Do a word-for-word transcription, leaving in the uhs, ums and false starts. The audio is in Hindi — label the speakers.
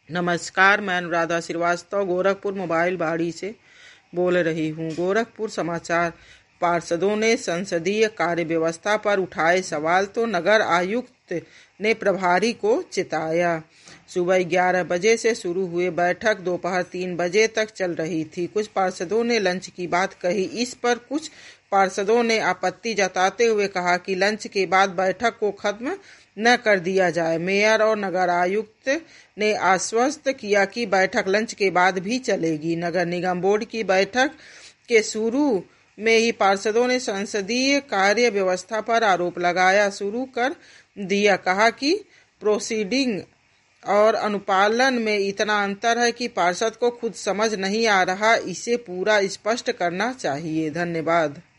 Speaker 1: नमस्कार, मैं अनुराधा श्रीवास्तव गोरखपुर मोबाइल बाड़ी से बोल रही हूँ। गोरखपुर समाचार। पार्षदों ने संसदीय कार्य व्यवस्था पर उठाए सवाल तो नगर आयुक्त ने प्रभारी को चिताया। सुबह ग्यारह बजे से शुरू हुए बैठक दोपहर तीन बजे तक चल रही थी। कुछ पार्षदों ने लंच की बात कही। इस पर कुछ पार्षदों ने आपत्ति जताते हुए कहा कि लंच के बाद बैठक को खत्म न कर दिया जाए। मेयर और नगर आयुक्त ने आश्वस्त किया कि बैठक लंच के बाद भी चलेगी। नगर निगम बोर्ड की बैठक के शुरू में ही पार्षदों ने संसदीय कार्य व्यवस्था पर आरोप लगाया शुरू कर दिया। कहा कि प्रोसीडिंग और अनुपालन में इतना अंतर है कि पार्षद को खुद समझ नहीं आ रहा। इसे पूरा स्पष्ट करना चाहिए। धन्यवाद।